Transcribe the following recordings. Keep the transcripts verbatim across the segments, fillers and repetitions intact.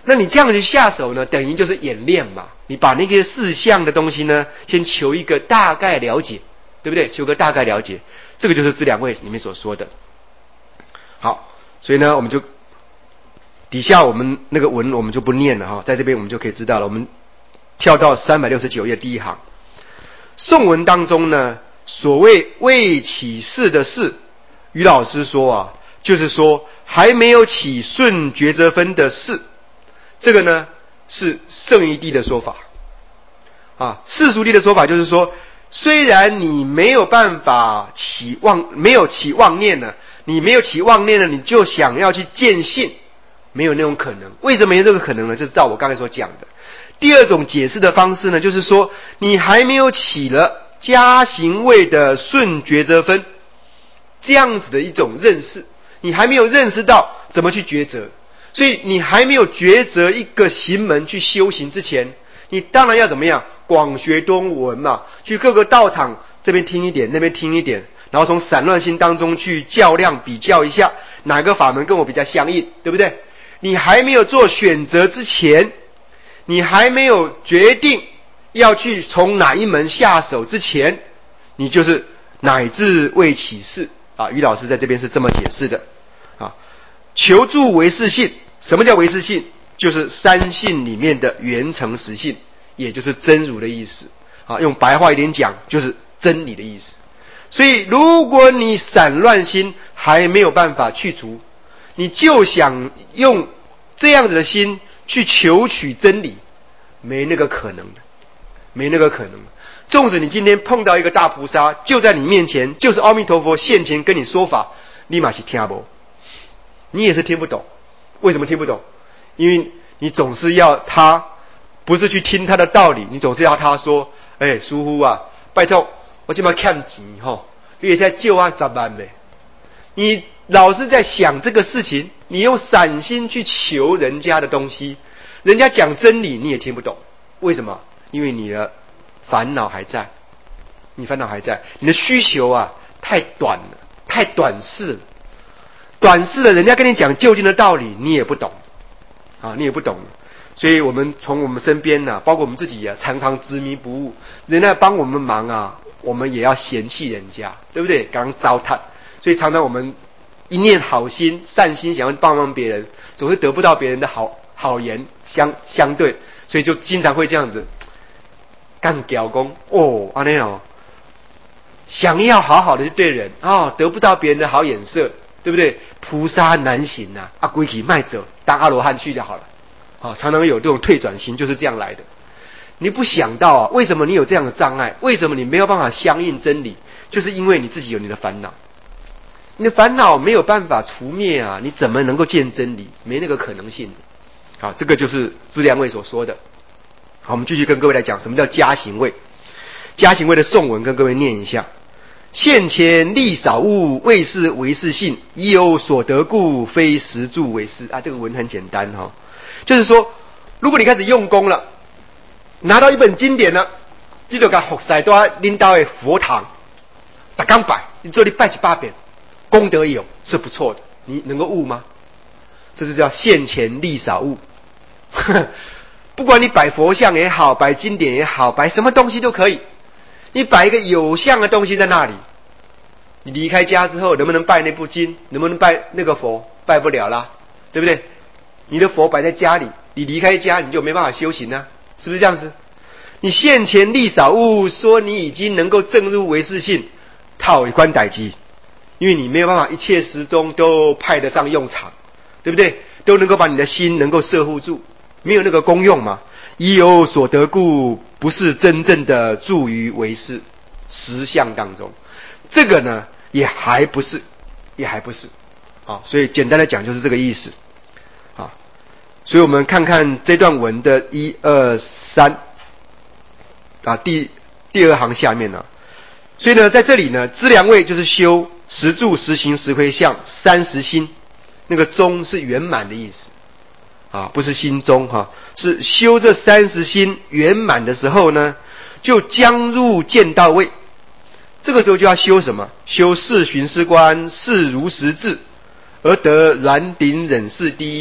那你这样去下手呢，等于就是演练嘛。你把那个四项的东西呢，先求一个大概了解，对不对？求个大概了解，这个就是资粮位里面所说的。好，所以呢，我们就底下我们那个文我们就不念了哈，在这边我们就可以知道了。我们跳到三百六十九页第一行，颂文当中呢，所谓未起事的事，于老师说啊，就是说还没有起顺抉择分的事。这个呢是圣义帝的说法啊，世俗帝的说法就是说，虽然你没有办法起妄，没有起妄念呢，你没有起妄念呢，你就想要去见性，没有那种可能。为什么没有这个可能呢？就是照我刚才所讲的。第二种解释的方式呢，就是说你还没有起了加行位的顺抉择分，这样子的一种认识，你还没有认识到怎么去抉择。所以你还没有抉择一个行门去修行之前，你当然要怎么样？广学多闻嘛，去各个道场这边听一点，那边听一点，然后从散乱心当中去较量比较一下，哪个法门跟我比较相应，对不对？你还没有做选择之前，你还没有决定要去从哪一门下手之前，你就是乃至未起事啊。于老师在这边是这么解释的啊。求助唯识性，什么叫唯识性？就是三性里面的原成实性，也就是真如的意思啊。用白话一点讲，就是真理的意思。所以如果你散乱心还没有办法去除，你就想用这样子的心去求取真理，没那个可能的，没那个可能的。纵使你今天碰到一个大菩萨，就在你面前，就是阿弥陀佛现前跟你说法，你嘛是听不，你也是听不懂。为什么听不懂？因为你总是要他，不是去听他的道理，你总是要他说：“哎、欸，师父啊，拜托，我今嘛欠钱吼，你也在借我十万呗。”你老是在想这个事情，你用散心去求人家的东西，人家讲真理你也听不懂。为什么？因为你的烦恼还在，你烦恼还在，你的需求啊太短了，太短视了。短视的人家跟你讲究竟的道理，你也不懂啊，你也不懂。所以我们从我们身边呢、啊，包括我们自己啊，常常执迷不悟。人家帮我们忙啊，我们也要嫌弃人家，对不对？刚糟蹋。所以常常我们一念好心、善心，想要帮帮别人，总是得不到别人的好好言相相对，所以就经常会这样子干屌工哦，啊那样，想要好好的去对人哦，得不到别人的好眼色。对不对？菩萨难行呐、啊，啊，归体卖走，当阿罗汉去就好了。啊、哦，常常有这种退转心，就是这样来的。你不想到啊，为什么你有这样的障碍？为什么你没有办法相应真理？就是因为你自己有你的烦恼，你的烦恼没有办法除灭啊，你怎么能够见真理？没那个可能性的。好，这个就是资粮位所说的。好，我们继续跟各位来讲什么叫加行位。加行位的颂文跟各位念一下。现前力少物，未是唯识性，已有所得故，非实住唯识啊。这个文很简单哈、哦，就是说，如果你开始用功了，拿到一本经典了，你就给服侍到领导的佛堂，打刚拜，你做你拜七八遍，功德有是不错的，你能够悟吗？这是叫现前力少物。不管你摆佛像也好，摆经典也好，摆什么东西都可以。你摆一个有相的东西在那里，你离开家之后能不能拜那部经？能不能拜那个佛？拜不了啦，对不对？你的佛摆在家里，你离开家你就没办法修行啊，是不是这样子？你现前力少物，说你已经能够证入唯识性，套一关歹机，因为你没有办法一切时钟都派得上用场，对不对？都能够把你的心能够摄护住，没有那个功用嘛。已有所得故，不是真正的住于唯识实相当中。这个呢，也还不是，也还不是啊。所以简单的讲就是这个意思啊。所以我们看看这段文的一二三啊，第第二行下面呢、啊。所以呢，在这里呢，资粮位就是修实住、实行、实回向三十心，那个中是圆满的意思。啊，不是心中哈、啊，是修这三十心圆满的时候呢，就将入见道位。这个时候就要修什么？修四寻思观，四如实智，而得燃顶忍世第一，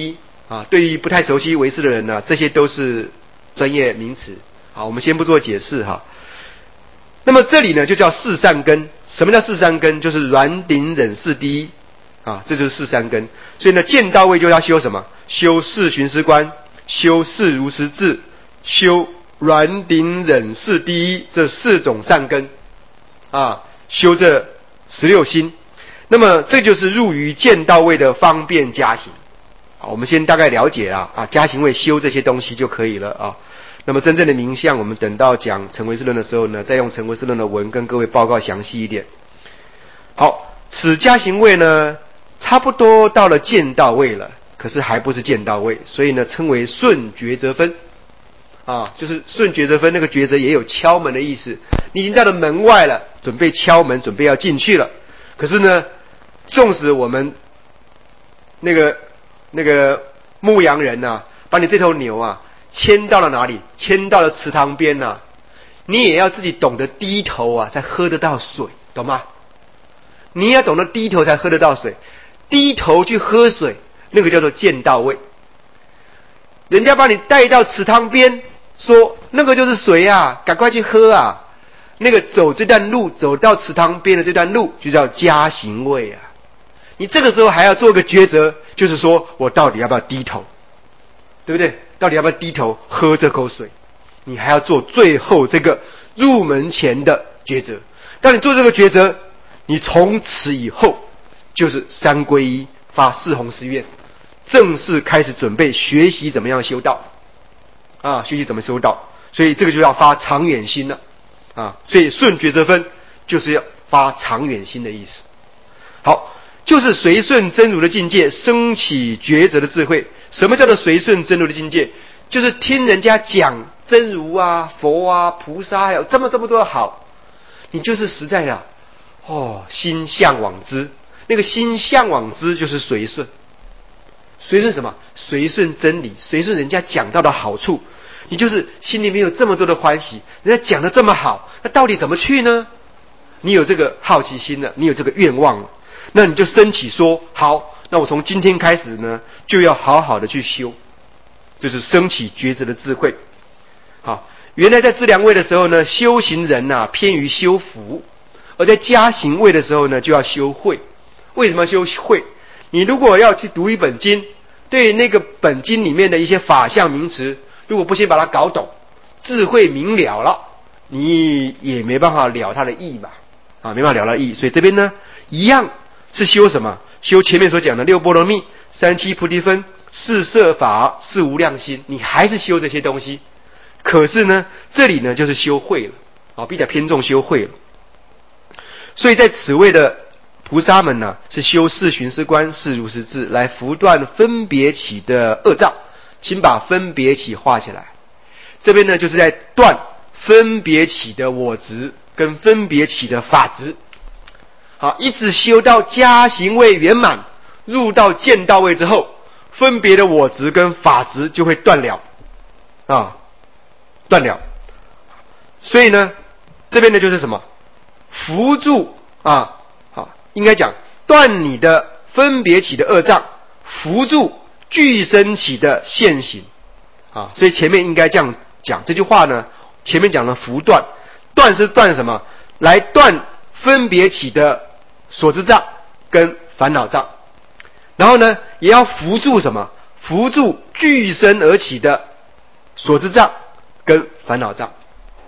啊，对于不太熟悉唯识的人呢，这些都是专业名词。好，我们先不做解释哈。那么这里呢就叫四善根。什么叫四善根？就是软顶忍四第一啊，这就是四善根。所以呢，见到位就要修什么？修四寻思观，修四如实智，修软顶忍四第一这四种善根啊，修这十六心。那么这就是入于见到位的方便加行。好，我们先大概了解啊啊加行位修这些东西就可以了啊。那么真正的名相，我们等到讲成唯识论的时候呢，再用成唯识论的文跟各位报告详细一点。好，此加行位呢，差不多到了见到位了，可是还不是见到位，所以呢称为顺抉择分啊，就是顺抉择分，那个抉择也有敲门的意思。你已经到了门外了，准备敲门，准备要进去了，可是呢，纵使我们那个那个牧羊人啊，把你这头牛啊牵到了哪里？牵到了池塘边啊，你也要自己懂得低头啊，才喝得到水，懂吗？你也要懂得低头才喝得到水，低头去喝水，那个叫做见到位。人家把你带到池塘边，说那个就是水啊，赶快去喝啊。那个走这段路，走到池塘边的这段路，就叫加行位啊。你这个时候还要做个抉择，就是说我到底要不要低头，对不对？到底要不要低头喝这口水？你还要做最后这个入门前的抉择。当你做这个抉择，你从此以后就是三皈依，发四弘誓愿，正式开始准备学习怎么样修道啊，学习怎么修道。所以这个就要发长远心了啊。所以顺抉择分就是要发长远心的意思。好，就是随顺真如的境界，升起抉择的智慧。什么叫做随顺真如的境界？就是听人家讲真如啊、佛啊、菩萨还有这么这么多的好，你就是实在的哦，心向往之。那个心向往之就是随顺。随顺什么？随顺真理，随顺人家讲到的好处。你就是心里面有这么多的欢喜，人家讲的这么好，那到底怎么去呢？你有这个好奇心了，你有这个愿望了，那你就升起说好，那我从今天开始呢，就要好好的去修，就是升起抉择的智慧。好，原来在资粮位的时候呢，修行人啊偏于修福，而在加行位的时候呢，就要修慧。为什么修慧？你如果要去读一本经，对那个本经里面的一些法相名词，如果不先把它搞懂，智慧明了了，你也没办法了它的意嘛，啊，没办法了它的意。所以这边呢，一样是修什么？修前面所讲的六波罗蜜、三七菩提分、四摄法、四无量心，你还是修这些东西。可是呢，这里呢就是修慧了，啊，比较偏重修慧了。所以在此位的菩萨们呢，是修四寻思观、四如实智，来拂断分别起的恶障。请把分别起画起来。这边呢，就是在断分别起的我执跟分别起的法执。好，一直修到加行位圆满，入到见到位之后，分别的我执跟法执就会断了啊，断了。所以呢，这边呢就是什么？扶助啊，好，应该讲断你的分别起的恶障，扶助具生起的现行啊。所以前面应该这样讲，这句话呢，前面讲了扶断，断是断什么？来断分别起的所知障跟烦恼障，然后呢，也要扶助什么？扶助具生而起的所知障跟烦恼障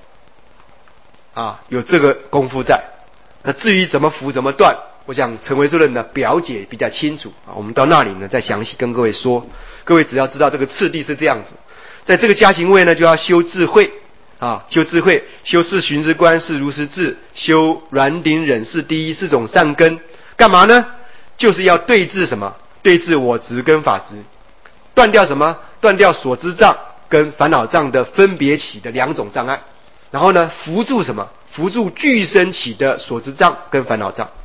啊，有这个功夫在。那至于怎么扶怎么断，我想陈唯识论的表解比较清楚啊，我们到那里呢再详细跟各位说。各位只要知道这个次第是这样子，在这个加行位呢，就要修智慧啊，修智慧，修四寻思观、四如实智，修软顶忍四第一四种善根，干嘛呢？就是要对治什么？对治我执跟法执，断掉什么？断掉所知障跟烦恼障的分别起的两种障碍，然后呢，扶助什么？扶助具生起的所知障跟烦恼障。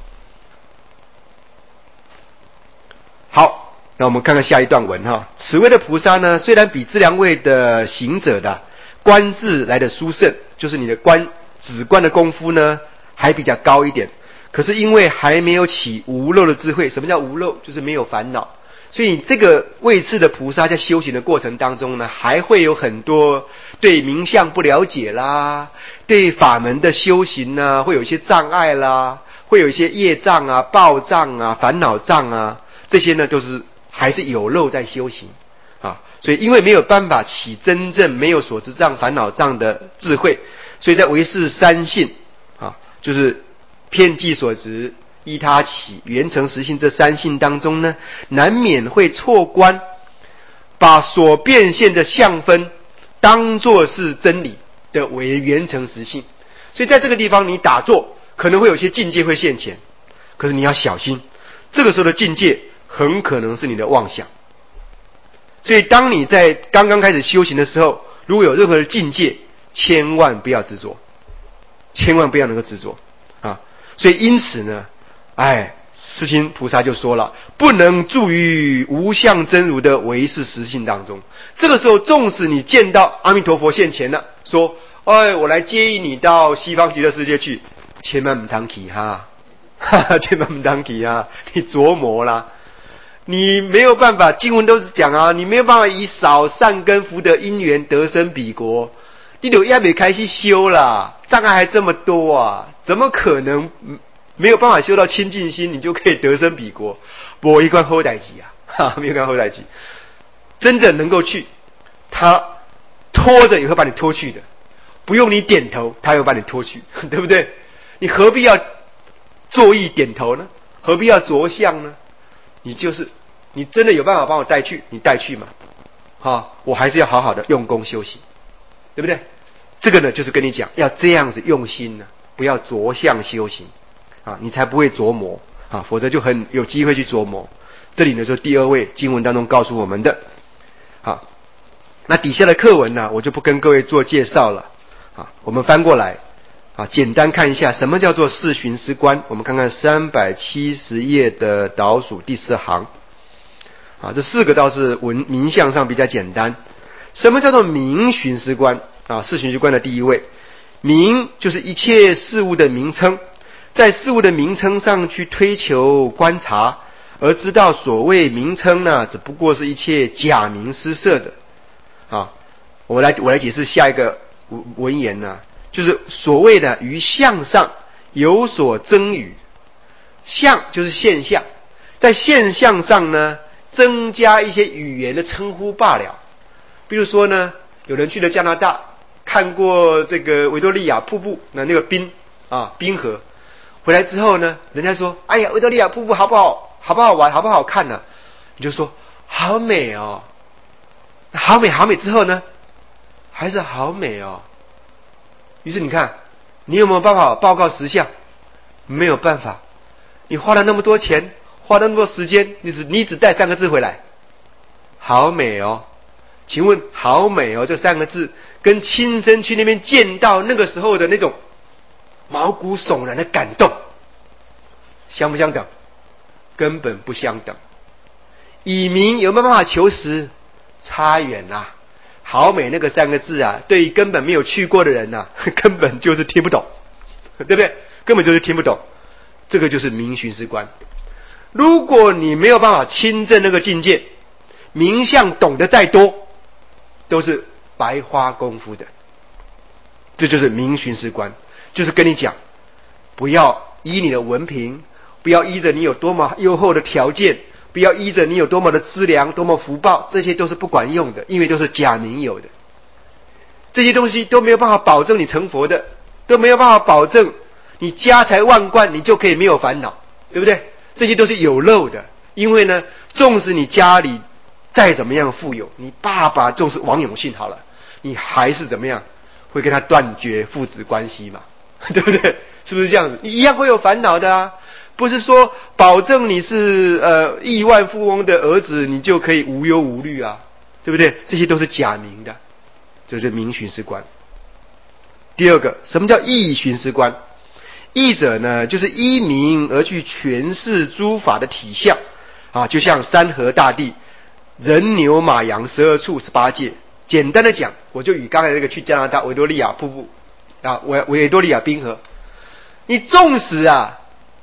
好，那我们看看下一段文哈。此位的菩萨呢，虽然比资粮位的行者的观智来的殊胜，就是你的观止观的功夫呢还比较高一点，可是因为还没有起无漏的智慧。什么叫无漏？就是没有烦恼， 所以这个位次的菩萨在修行的过程当中呢，还会有很多对名相不了解啦，对法门的修行呢，会有一些障碍啦，会有一些业障啊、报障啊、烦恼障啊，这些呢都是还是有漏在修行啊。所以因为没有办法起真正没有所知障、烦恼障的智慧，所以在唯识三性啊，就是遍计所执、依他起、缘成实性这三性当中呢，难免会错观，把所变现的相分当作是真理的为缘成实性。所以在这个地方你打坐可能会有些境界会现前，可是你要小心，这个时候的境界很可能是你的妄想。所以当你在刚刚开始修行的时候，如果有任何的境界，千万不要执着，千万不要能够执着啊！所以因此呢，哎，世亲菩萨就说了，不能住于无相真如的唯识实性当中。这个时候，纵使你见到阿弥陀佛现前了，说：“哎，我来接引你到西方极乐世界去。”千万不当起哈，哈哈，千万不当起哈，你琢磨啦。你没有办法，经文都是讲啊，你没有办法以少善根福德因缘得生彼国，你都还没开始修啦，障碍还这么多啊，怎么可能没有办法修到清净心，你就可以得生彼国？没一关好代志啊，哈，没有一关好代志。真的能够去，他拖着也会把你拖去的，不用你点头，他也会把你拖去，对不对？你何必要作意点头呢？何必要着相呢？你就是你真的有办法帮我带去，你带去嘛，哈，我还是要好好的用功修行，对不对？这个呢，就是跟你讲，要这样子用心呢，不要着相修行啊，你才不会琢磨啊，否则就很有机会去琢磨。这里呢，就是第二位经文当中告诉我们的。好，那底下的课文呢，我就不跟各位做介绍了啊，我们翻过来啊，简单看一下什么叫做四寻思观。我们看看三百七十页的倒数第四行啊，这四个倒是文名相上比较简单。什么叫做名寻思观啊？四寻思观的第一位，名就是一切事物的名称，在事物的名称上去推求观察，而知道所谓名称呢，只不过是一切假名施设的啊。我来我来解释下一个文言呢，就是所谓的于相上有所增语，相就是现象，在现象上呢增加一些语言的称呼罢了。比如说呢，有人去了加拿大，看过这个维多利亚瀑布那那个冰啊冰河，回来之后呢，人家说：“哎呀，维多利亚瀑布好不好？好不好玩？好不好看呢？”你就说：“好美哦。”好美好美之后呢，还是好美哦。于是你看，你有没有办法报告实相？没有办法。你花了那么多钱，花了那么多时间，你只你只带三个字回来，好美哦。请问好美哦这三个字跟亲身去那边见到那个时候的那种毛骨悚然的感动相不相等？根本不相等。以名有没有办法求实？差远啦。好美那个三个字啊，对于根本没有去过的人啊，根本就是听不懂，对不对？根本就是听不懂。这个就是名寻思观。如果你没有办法亲证那个境界，名相懂得再多都是白花功夫的。这就是名寻思观，就是跟你讲，不要依你的文凭，不要依着你有多么优厚的条件，不要依着你有多么的资粮，多么福报，这些都是不管用的，因为都是假名有的。这些东西都没有办法保证你成佛的，都没有办法保证你家财万贯你就可以没有烦恼，对不对？这些都是有漏的。因为呢，纵使你家里再怎么样富有，你爸爸就是王永信好了，你还是怎么样会跟他断绝父子关系嘛，对不对？是不是这样子？你一样会有烦恼的啊。不是说保证你是呃亿万富翁的儿子，你就可以无忧无虑啊，对不对？这些都是假名的，这是名寻思观。第二个，什么叫义寻思观？义者呢，就是依名而去诠释诸法的体相啊，就像山河大地、人牛马羊十二处十八界。简单的讲，我就以刚才那个去加拿大维多利亚瀑布啊，维维多利亚冰河，你纵使啊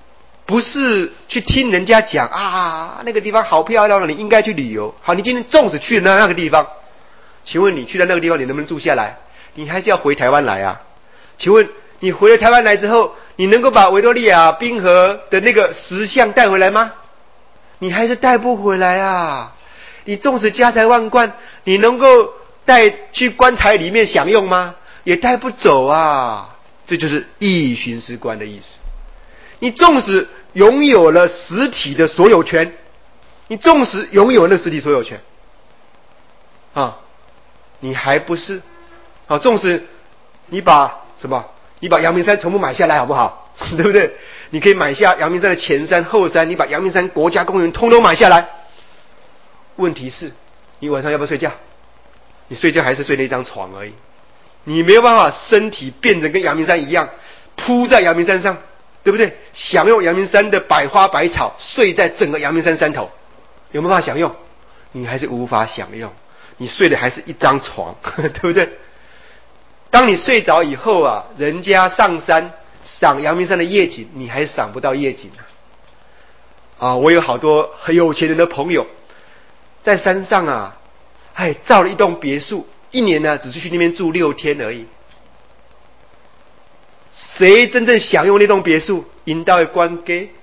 不是去听人家讲啊，那个地方好漂亮，你应该去旅游。好，你今天纵使去了那个地方，请问你去到那个地方，你能不能住下来？你还是要回台湾来啊？请问你回了台湾来之后，你能够把维多利亚冰河的那个石像带回来吗？你还是带不回来啊！你纵使家财万贯，你能够带去棺材里面享用吗？也带不走啊！这就是意寻思观的意思。你纵使拥有了实体的所有权，你纵使拥有了实体所有权啊，你还不是啊？纵使你把什么？你把阳明山全部买下来好不好？对不对？你可以买下阳明山的前山后山，你把阳明山国家公园通通买下来。问题是你晚上要不要睡觉？你睡觉还是睡那张床而已，你没有办法身体变成跟阳明山一样铺在阳明山上，对不对？享用阳明山的百花百草，睡在整个阳明山山头，有没有办法享用？你还是无法享用，你睡的还是一张床对不对？当你睡着以后啊，人家上山赏阳明山的夜景，你还赏不到夜景啊！啊，我有好多很有钱人的朋友，在山上啊，哎，造了一栋别墅，一年呢只是去那边住六天而已。谁真正享用那栋别墅？引导关给，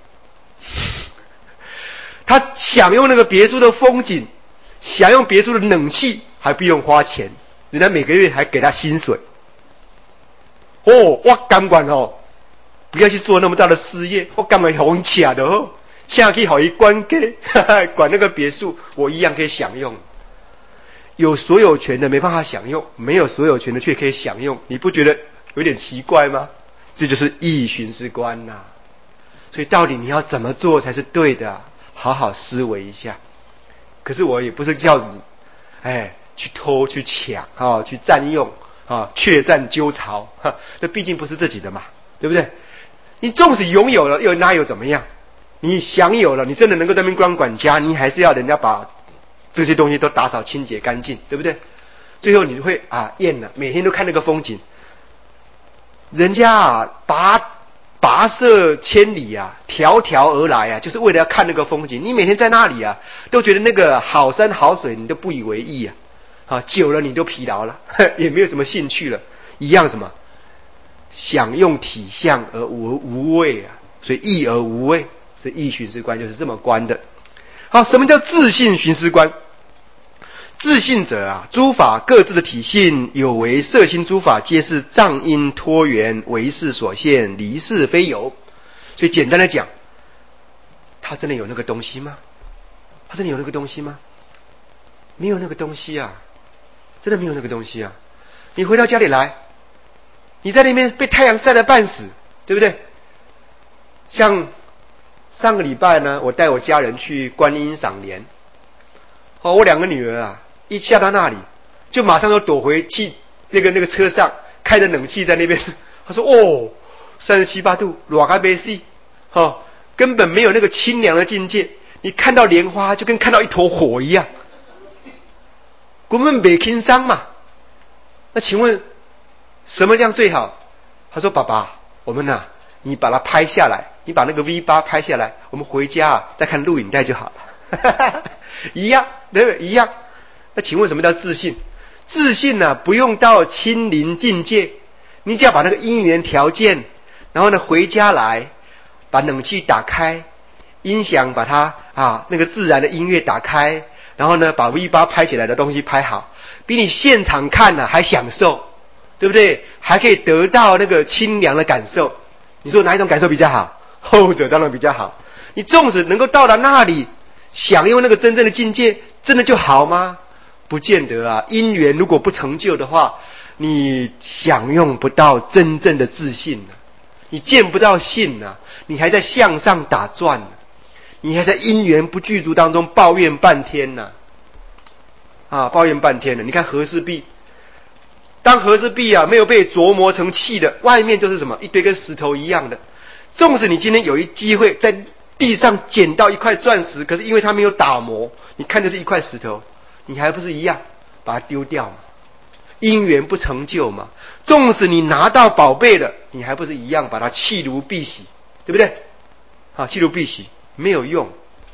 他享用那个别墅的风景，享用别墅的冷气，还不用花钱，人家每个月还给他薪水。哦，我甘愿哦，不要去做那么大的事业，我甘愿红卡的哦，下去好一关给，管那个别墅，我一样可以享用。有所有权的没办法享用，没有所有权的却可以享用，你不觉得有点奇怪吗？这就是意寻思观呐、啊。所以到底你要怎么做才是对的、啊？好好思维一下。可是我也不是叫你，哎，去偷去抢啊、哦，去占用啊，确占鸠巢，哈，这毕竟不是自己的嘛，对不对？你纵使拥有了，又哪有怎么样？你享有了，你真的能够当兵当管家，你还是要人家把这些东西都打扫清洁干净，对不对？最后你会啊厌了，每天都看那个风景。人家啊跋跋涉千里啊，迢迢而来啊，就是为了要看那个风景。你每天在那里啊，都觉得那个好山好水，你都不以为意啊。啊，久了你都疲劳了，也没有什么兴趣了，一样什么享用体相而无无味啊，所以意而无味，这意寻思观就是这么观的。好，什么叫自性寻思观？自性者啊，诸法各自的体性有为摄心诸法，皆是障因托缘，为事所现，离事非有。所以简单的讲，他真的有那个东西吗？他真的有那个东西吗？没有那个东西啊，真的没有那个东西啊！你回到家里来，你在那边被太阳晒得半死，对不对？像上个礼拜呢，我带我家人去观音赏莲。哦，我两个女儿啊，一下到那里，就马上要躲回去那个那个车上，开着冷气在那边。他说：“哦，三十七八度，热个没死，哦，根本没有那个清凉的境界。你看到莲花，就跟看到一坨火一样，根本没轻伤嘛。那请问，什么样最好？”他说：“爸爸，我们呐、啊，你把它拍下来，你把那个 V 八 拍下来，我们回家啊再看录影带就好了。”一样，对不对？一样。那请问什么叫自信？自信呢、啊，不用到亲临境界，你只要把那个因缘条件，然后呢回家来，把冷气打开，音响把它啊那个自然的音乐打开，然后呢把 V 八 拍起来的东西拍好，比你现场看呢、啊、还享受，对不对？还可以得到那个清凉的感受。你说哪一种感受比较好？后者当然比较好。你纵使能够到达那里，享用那个真正的境界，真的就好吗？不见得啊！因缘如果不成就的话，你享用不到真正的自信啊，你见不到性啊，你还在向上打转呢、啊，你还在因缘不具足当中抱怨半天呢、啊，啊，抱怨半天了。你看和氏璧，当和氏璧啊没有被琢磨成器的，外面就是什么一堆跟石头一样的。纵使你今天有一机会在地上捡到一块钻石，可是因为它没有打磨，你看的是一块石头，你还不是一样把它丢掉嘛？因缘不成就嘛。纵使你拿到宝贝了，你还不是一样把它弃如敝屣，对不对？ 啊，弃如敝屣，没有用。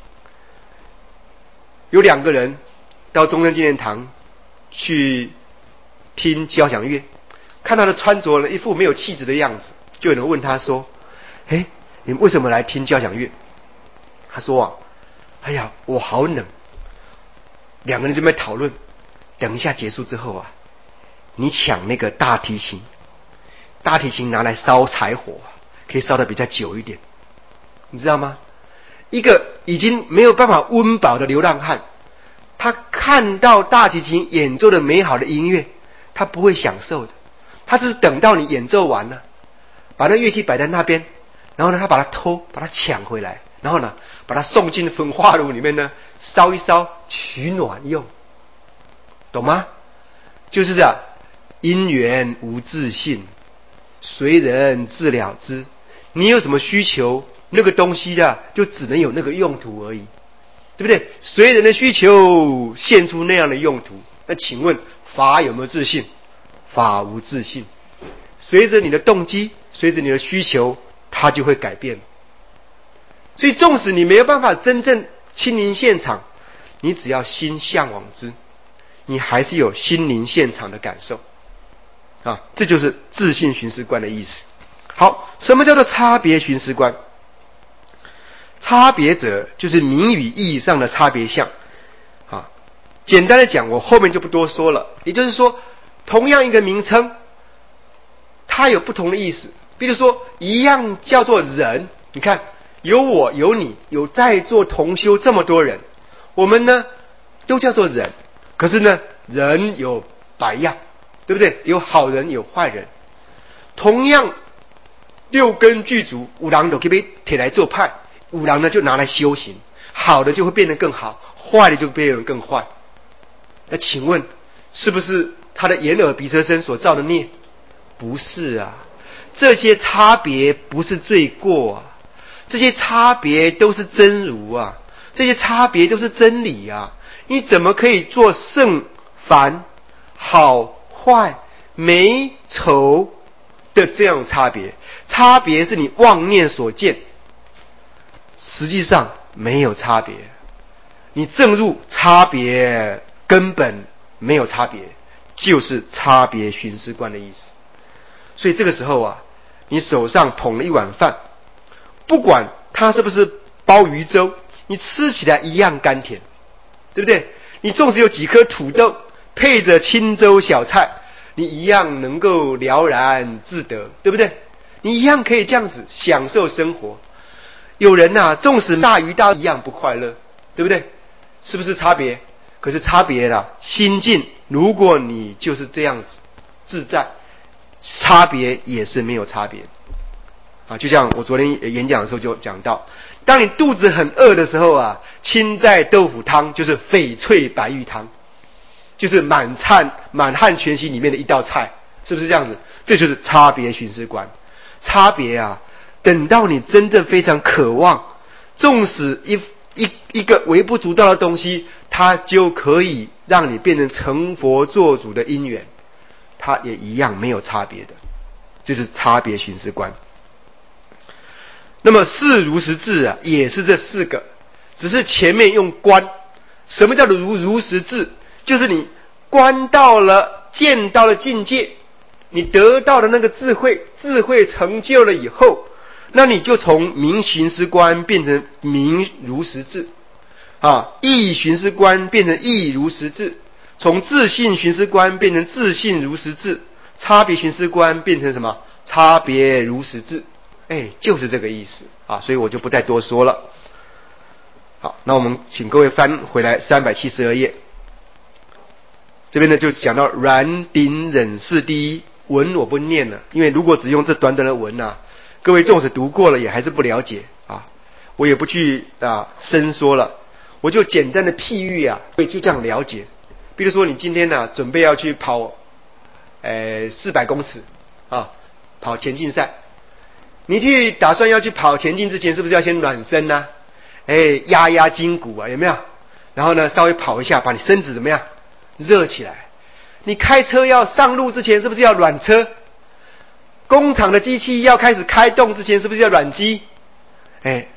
有两个人到中正纪念堂去听交响乐，看他的穿着呢，一副没有气质的样子，就有人问他说：“哎，你们为什么来听交响乐？”他说啊：“哎呀，我好冷。”两个人就在讨论，等一下结束之后啊，你抢那个大提琴，大提琴拿来烧柴火，可以烧得比较久一点，你知道吗？一个已经没有办法温饱的流浪汉，他看到大提琴演奏的美好的音乐，他不会享受的，他只是等到你演奏完了，把那乐器摆在那边，然后呢，他把它偷，把它抢回来，然后呢，把它送进焚化炉里面呢，烧一烧取暖用，懂吗？就是这样，因缘无自性，随人自了之。你有什么需求，那个东西啊，就只能有那个用途而已，对不对？随人的需求现出那样的用途。那请问法有没有自性？法无自性。随着你的动机，随着你的需求，它就会改变。所以纵使你没有办法真正亲临现场，你只要心向往之，你还是有心灵现场的感受啊，这就是自性寻思观的意思。好，什么叫做差别寻思观？差别者就是名语意义上的差别相啊。简单的讲，我后面就不多说了。也就是说，同样一个名称，它有不同的意思。比如说，一样叫做人，你看，有我有你，有在座同修这么多人，我们呢都叫做人。可是呢，人有百样，对不对？有好人有坏人。同样六根具足，五郎都可以被铁来做派，五郎呢就拿来修行，好的就会变得更好，坏的就变得更坏。那请问，是不是他的眼耳鼻舌身所造的孽？不是啊，这些差别不是罪过啊，这些差别都是真如啊，这些差别都是真理啊。你怎么可以做圣凡、好坏、美丑的这样差别？差别是你妄念所见，实际上没有差别。你正入差别根本没有差别，就是差别寻思观的意思。所以这个时候啊，你手上捧了一碗饭，不管它是不是鲍鱼粥，你吃起来一样甘甜，对不对？你纵使有几颗土豆配着清粥小菜，你一样能够了然自得，对不对？你一样可以这样子享受生活。有人啊，纵使大鱼大肉一样不快乐，对不对？是不是差别？可是差别啦，心境，如果你就是这样子自在，差别也是没有差别啊。就像我昨天演讲的时候就讲到，当你肚子很饿的时候啊，青菜豆腐汤就是翡翠白玉汤，就是满汉满汉全席里面的一道菜，是不是这样子？这就是差别寻思观。差别啊，等到你真正非常渴望，纵使一一一个微不足道的东西，它就可以让你变成成佛做主的因缘，它也一样没有差别的，就是差别寻思观。那么四如实智啊，也是这四个，只是前面用观。什么叫做如如实智？就是你观到了、见到了境界，你得到的那个智慧，智慧成就了以后，那你就从明寻思观变成明如实智啊，义寻思观变成义如实智，从自性寻思观变成自性如实智，差别寻思观变成什么？差别如实智。哎，就是这个意思啊，所以我就不再多说了。好，那我们请各位翻回来三百七十二页，这边呢就讲到然顶忍是第一文，我不念了，因为如果只用这短短的文啊，各位纵使读过了也还是不了解啊，我也不去啊深说了，我就简单的譬喻啊，会就这样了解。比如说你今天呢、啊、准备要去跑，呃四百公尺啊，跑田径赛。你去打算要去跑田径之前，是不是要先暖身呢、啊？哎，压压筋骨啊，有没有？然后呢，稍微跑一下，把你身子怎么样热起来？你开车要上路之前，是不是要暖车？工厂的机器要开始开动之前，是不是要暖机？哎，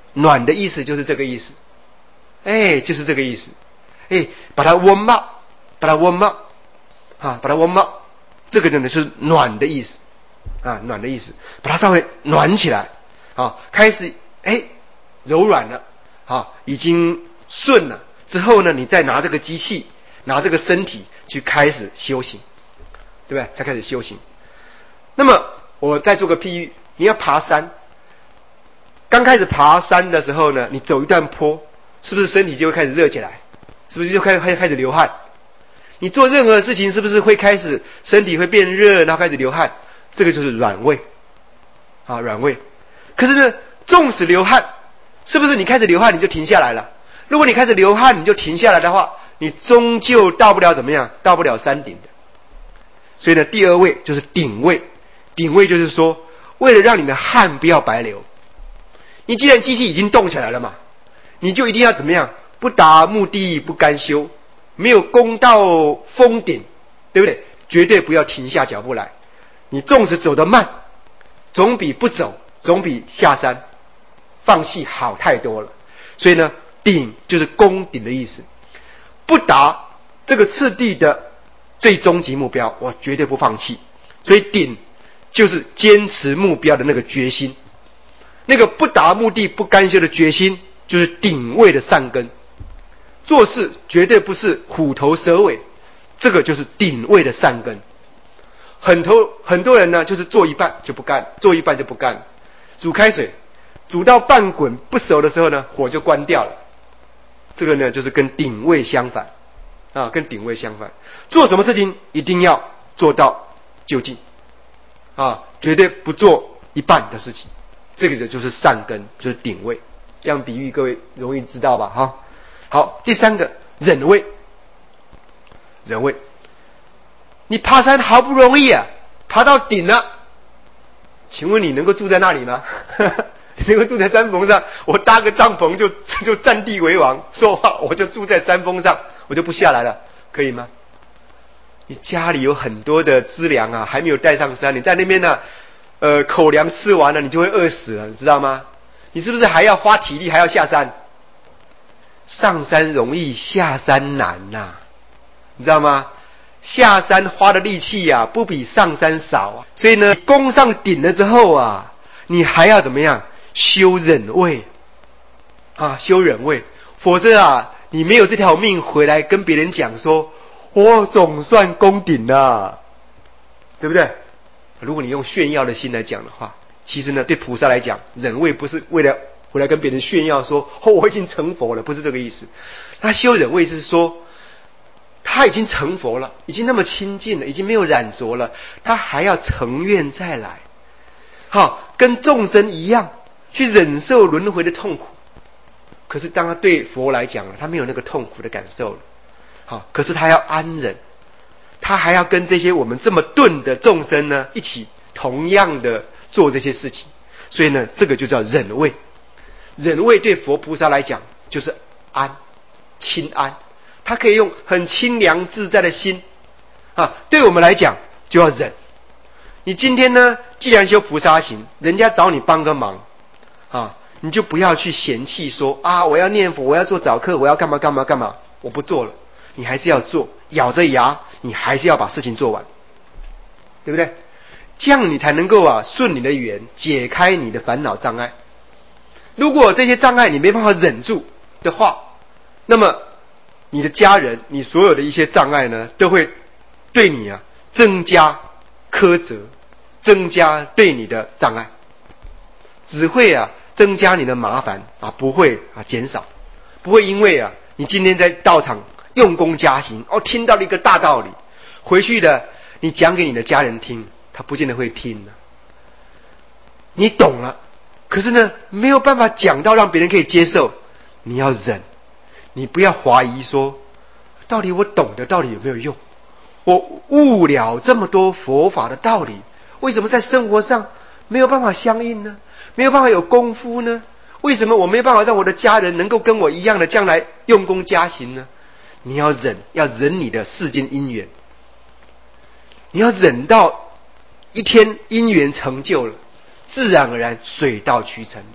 暖的意思就是这个意思，哎，就是这个意思，哎，把它温嘛，把它温嘛，啊，把它温嘛，这个呢是暖的意思，啊，暖的意思，把它稍微暖起来，啊，开始哎柔软了，啊，已经顺了之后呢，你再拿这个机器，拿这个身体去开始修行，对不对？才开始修行。那么我再做个譬喻，你要爬山，刚开始爬山的时候呢，你走一段坡，是不是身体就会开始热起来？是不是就开始开始开始流汗？你做任何事情，是不是会开始身体会变热，然后开始流汗？这个就是软胃啊，软胃。可是呢，纵使流汗，是不是你开始流汗你就停下来了？如果你开始流汗你就停下来的话，你终究到不了怎么样？到不了山顶的。所以呢，第二位就是顶位。顶位就是说，为了让你的汗不要白流，你既然机器已经动起来了嘛，你就一定要怎么样？不达目的不甘休，没有攻到峰顶，对不对？绝对不要停下脚步来。你纵使走得慢，总比不走，总比下山放弃好太多了。所以呢，顶就是攻顶的意思。不达这个次第的最终极目标，我绝对不放弃。所以顶就是坚持目标的那个决心，那个不达目的不甘休的决心，就是顶位的善根。做事绝对不是虎头蛇尾，这个就是顶位的善根。很多很多人呢，就是做一半就不干，做一半就不干。煮开水，煮到半滚不熟的时候呢，火就关掉了。这个呢，就是跟顶位相反啊，跟顶位相反。做什么事情一定要做到究竟啊，绝对不做一半的事情。这个就是善根，就是顶位。这样比喻各位容易知道吧？哈。好，第三个忍位。忍位，你爬山好不容易啊，爬到顶了，请问你能够住在那里吗？你能够住在山峰上？我搭个帐篷就就占地为王，说话我就住在山峰上，我就不下来了，可以吗？你家里有很多的资粮啊，还没有带上山，你在那边呢，呃，口粮吃完了，你就会饿死了，你知道吗？你是不是还要花体力，还要下山？上山容易，下山难呐、啊，你知道吗？下山花的力气啊，不比上山少啊。所以呢，攻上顶了之后啊，你还要怎么样？修忍位啊，修忍位，否则啊，你没有这条命回来跟别人讲说，我总算攻顶了，对不对？如果你用炫耀的心来讲的话，其实呢，对菩萨来讲，忍位不是为了回来跟别人炫耀说，哦，我已经成佛了，不是这个意思。他修忍位是说，他已经成佛了，已经那么亲近了，已经没有染着了，他还要成愿再来，好，跟众生一样去忍受轮回的痛苦。可是当他对佛来讲了，他没有那个痛苦的感受了，好，可是他要安忍，他还要跟这些我们这么钝的众生呢，一起同样的做这些事情。所以呢，这个就叫忍位。忍位对佛菩萨来讲就是安，清安，他可以用很清凉自在的心啊，对我们来讲就要忍。你今天呢，既然修菩萨行，人家找你帮个忙啊，你就不要去嫌弃说啊，我要念佛，我要做早课，我要干嘛干嘛干嘛，我不做了。你还是要做，咬着牙，你还是要把事情做完，对不对？这样你才能够啊顺你的缘，解开你的烦恼障碍。如果这些障碍你没办法忍住的话，那么你的家人，你所有的一些障碍呢，都会对你啊增加苛责，增加对你的障碍，只会啊增加你的麻烦啊，不会啊减少。不会因为啊你今天在道场用功加行，哦，听到了一个大道理，回去的你讲给你的家人听，他不见得会听呢。你懂了，可是呢没有办法讲到让别人可以接受，你要忍，你不要怀疑说，到底我懂的到底有没有用？我悟了这么多佛法的道理，为什么在生活上没有办法相应呢？没有办法有功夫呢？为什么我没有办法让我的家人能够跟我一样的将来用功加行呢？你要忍，要忍你的世间因缘，你要忍到一天因缘成就了，自然而然水到渠成了，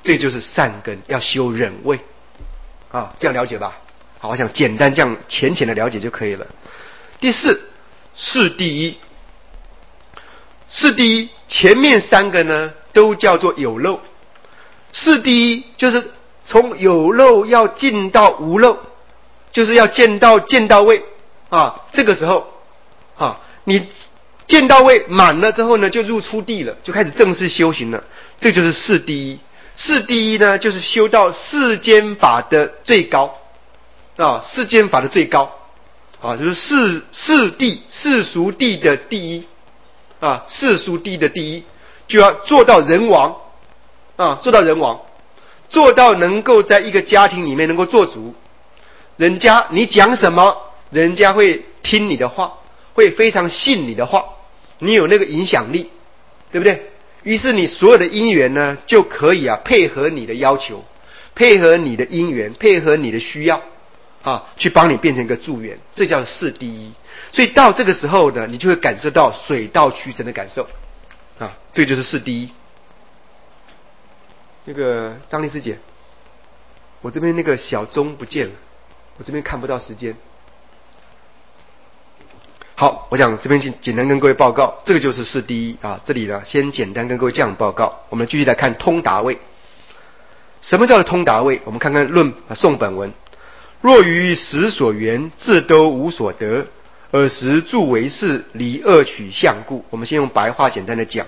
这就是善根，要修忍位啊，这样了解吧？好，我想简单这样浅浅的了解就可以了。第四，是第一，是第一，前面三个呢都叫做有漏，是第一就是从有漏要进到无漏，就是要见到见到位啊，这个时候啊，你见到位满了之后呢，就入初地了，就开始正式修行了。这就是是第一。是第一呢，就是修到世间法的最高啊，世间法的最高啊，就是世世地世俗地的第一啊，世俗地的第一，就要做到人王啊，做到人王，做到能够在一个家庭里面能够做主，人家你讲什么，人家会听你的话，会非常信你的话，你有那个影响力，对不对？于是你所有的因缘呢，就可以啊配合你的要求，配合你的因缘，配合你的需要啊，去帮你变成一个助缘，这叫是第一。所以到这个时候呢，你就会感受到水到渠成的感受啊，这个就是是第一。那个张丽师姐，我这边那个小钟不见了，我这边看不到时间。好，我想这边简简单跟各位报告，这个就是是第一啊。这里呢，先简单跟各位这样报告。我们继续来看通达位。什么叫做通达位？我们看看论啊宋本文。若于实所缘，自都无所得，尔时住为是，离恶取相故。我们先用白话简单的讲。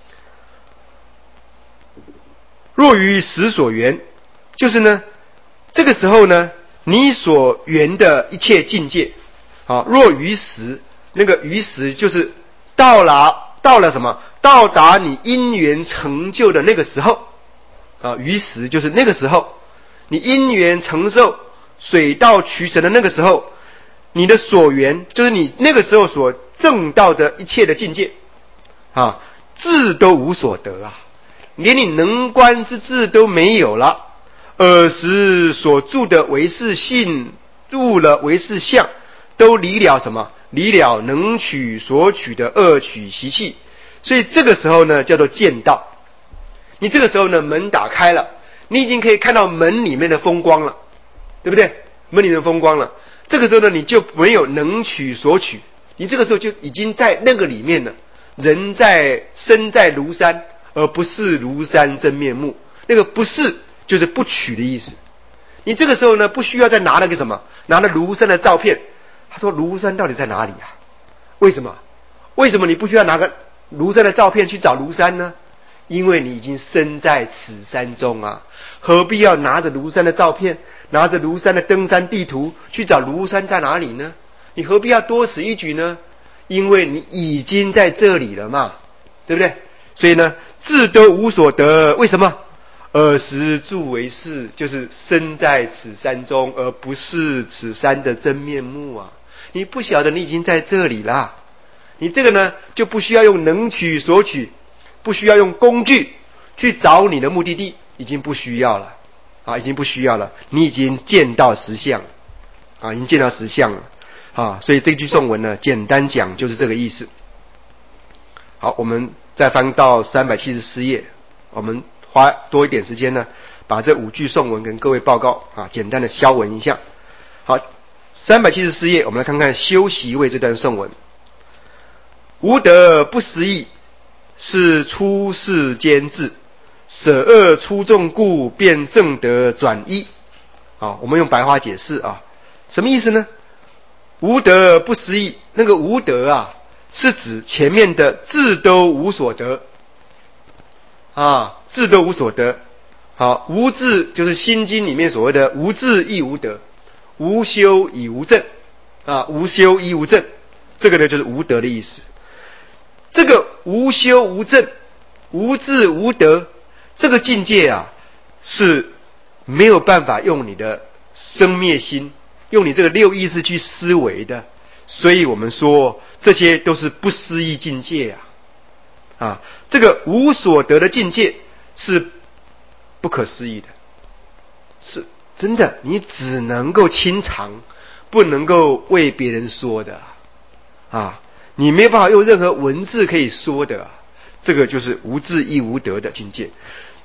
若于实所缘，就是呢，这个时候呢，你所缘的一切境界，啊，若于实。那个于时就是到了到了什么？到达你因缘成就的那个时候啊，于时就是那个时候，你因缘承受水到渠成的那个时候，你的所缘就是你那个时候所证到的一切的境界啊，智都无所得啊，连你能观之智都没有了。尔时所住的唯是性，入了唯是相，都离了什么？离了能取所取的恶取习气，所以这个时候呢叫做见道。你这个时候呢门打开了，你已经可以看到门里面的风光了，对不对？门里面的风光了，这个时候呢你就没有能取所取，你这个时候就已经在那个里面了。人在身在庐山，而不是庐山真面目。那个不是就是不取的意思。你这个时候呢不需要再拿那个什么，拿了庐山的照片。他说庐山到底在哪里啊？为什么？为什么你不需要拿个庐山的照片去找庐山呢？因为你已经身在此山中啊，何必要拿着庐山的照片，拿着庐山的登山地图去找庐山在哪里呢？你何必要多此一举呢？因为你已经在这里了嘛，对不对？所以呢，自都无所得。为什么？尔时住为是，就是身在此山中，而不是此山的真面目啊。你不晓得你已经在这里了，你这个呢就不需要用能取所取，不需要用工具去找你的目的地，已经不需要了啊，已经不需要了，你已经见到实相啊，已经见到实相了啊。所以这句颂文呢，简单讲就是这个意思。好，我们再翻到三百七十四页，我们花多一点时间呢，把这五句颂文跟各位报告啊，简单的消文一下。好。三百七十四页，我们来看看修习位这段颂文。无德不思议，是出世间智，舍恶出众故，便正德转一。好，我们用白话解释啊，什么意思呢？无德不思议，那个无德啊，是指前面的智都无所得啊，智都无所得。好，无智就是心经里面所谓的无智亦无德。无修以无证啊，无修亦无证，这个呢就是无德的意思。这个无修无证、无智无德，这个境界啊，是没有办法用你的生灭心，用你这个六意识去思维的。所以我们说，这些都是不思议境界啊！啊，这个无所得的境界是不可思议的，是。真的，你只能够清藏，不能够为别人说的啊！你没办法用任何文字可以说的，这个就是无智亦无德的境界。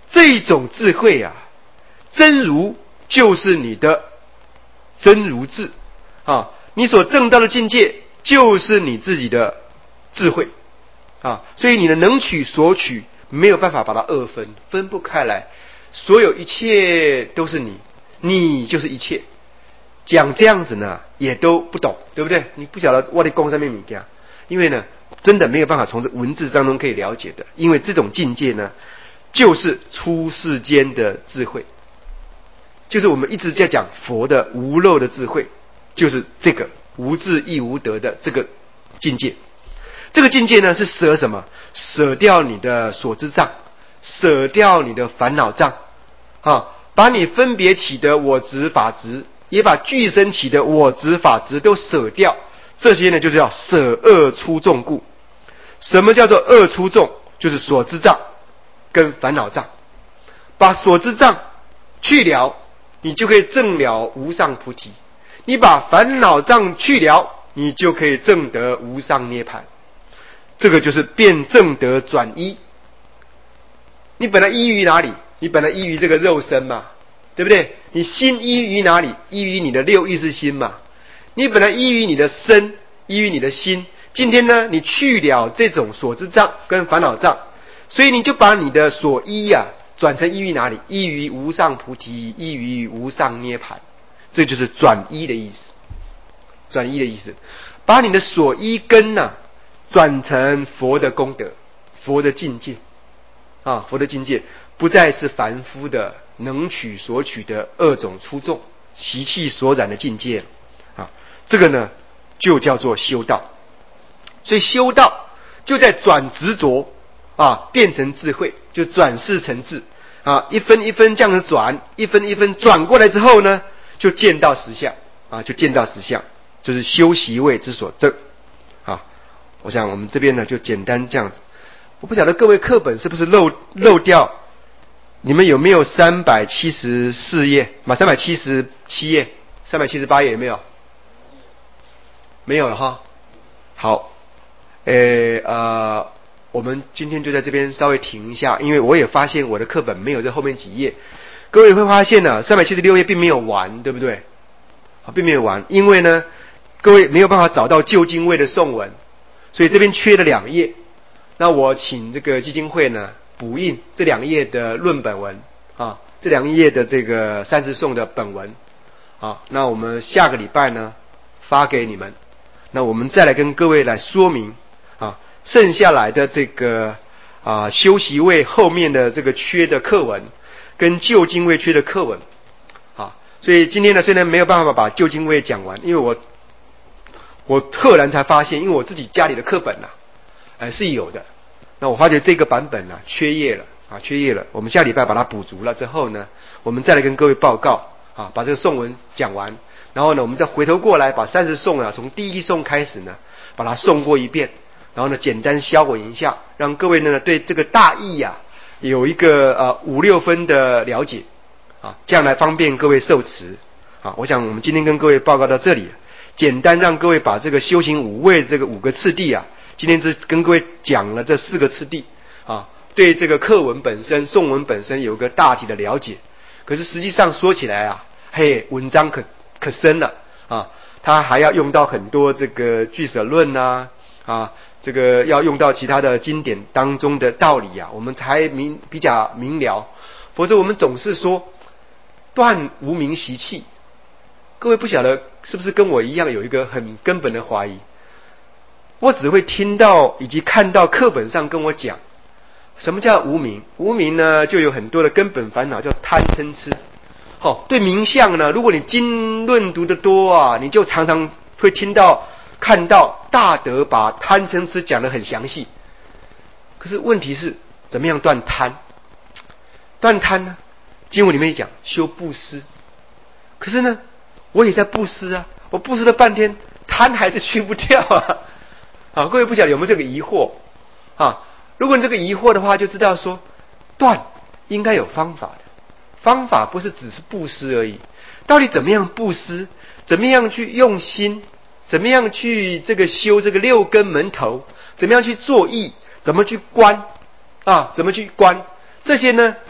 这种智慧啊，真如就是你的真如智啊，你所证到的境界就是你自己的智慧啊，所以你的能取所取没有办法把它二分，分不开来，所有一切都是你，你就是一切。讲这样子呢，也都不懂，对不对？你不晓得我的功上面米家，因为呢，真的没有办法从这文字当中可以了解的，因为这种境界呢，就是出世间的智慧，就是我们一直在讲佛的无漏的智慧，就是这个无智亦无得的这个境界。这个境界呢，是舍什么？舍掉你的所知障，舍掉你的烦恼障啊，把你分别起的我执法执，也把俱生起的我执法执都舍掉。这些呢，就是要舍恶出众故。什么叫做恶出众？就是所知障跟烦恼障。把所知障去了，你就可以证了无上菩提；你把烦恼障去了，你就可以证得无上涅槃。这个就是变正得转依。你本来依于哪里？你本来依于这个肉身嘛，对不对？你心依于哪里？依于你的六意识心嘛。你本来依于你的身，依于你的心。今天呢，你去了这种所知障跟烦恼障，所以你就把你的所依呀、啊、转成依于哪里？依于无上菩提，依于无上涅槃。这就是转依的意思。转依的意思，把你的所依根呐、啊。转成佛的功德，佛的境界啊，佛的境界不再是凡夫的能取所取的二种出众习气所染的境界啊，这个呢就叫做修道。所以修道就在转执着啊，变成智慧，就转世成智啊，一分一分这样子转，一分一分转过来之后呢，就见到实相啊，就见到实相，就是修习位之所证啊。我想我们这边呢就简单这样子，我不晓得各位课本是不是漏漏掉，你们有没有三百七十四页嘛？三百七十七页、三百七十八页有没有？没有了哈。好，诶呃，我们今天就在这边稍微停一下，因为我也发现我的课本没有在后面几页。各位会发现呢、啊，三百七十六页并没有完，对不对？好，并没有完，因为呢，各位没有办法找到旧经位的颂文。所以这边缺了两页，那我请这个基金会呢补印这两页的论本文啊，这两页的这个三十颂的本文啊，那我们下个礼拜呢发给你们，那我们再来跟各位来说明啊，剩下来的这个啊修习位后面的这个缺的课文跟旧经位缺的课文啊，所以今天呢虽然没有办法把旧经位讲完，因为我。我赫然才发现，因为我自己家里的课本呐、啊，呃是有的。那我发觉这个版本啊缺页了啊，缺页了。我们下礼拜把它补足了之后呢，我们再来跟各位报告啊，把这个颂文讲完，然后呢，我们再回头过来把三十颂啊，从第一颂开始呢，把它诵过一遍，然后呢，简单消文一下，让各位呢对这个大意呀、啊、有一个呃五六分的了解啊，这样来方便各位受持啊。我想我们今天跟各位报告到这里。简单让各位把这个修行五位这个五个次第啊，今天是跟各位讲了这四个次第啊，对这个课文本身、颂文本身有个大体的了解。可是实际上说起来啊，嘿，文章可可深了啊，它还要用到很多这个俱舍论啊，啊，这个要用到其他的经典当中的道理啊，我们才明比较明了。否则我们总是说断无明习气。各位不晓得是不是跟我一样有一个很根本的怀疑？我只会听到以及看到课本上跟我讲，什么叫无明？无明呢，就有很多的根本烦恼，叫贪嗔痴。好、哦，对名相呢，如果你经论读得多啊，你就常常会听到、看到大德把贪嗔痴讲得很详细。可是问题是，怎么样断贪？断贪呢？经文里面讲修布施，可是呢？我也在布施啊，我布施了半天，贪还是去不掉啊！啊，各位不晓得有没有这个疑惑啊？如果你这个疑惑的话，就知道说断应该有方法的，方法不是只是布施而已。到底怎么样布施？怎么样去用心？怎么样去这个修这个六根门头？怎么样去作意？怎么去观啊？怎么去观？这些呢？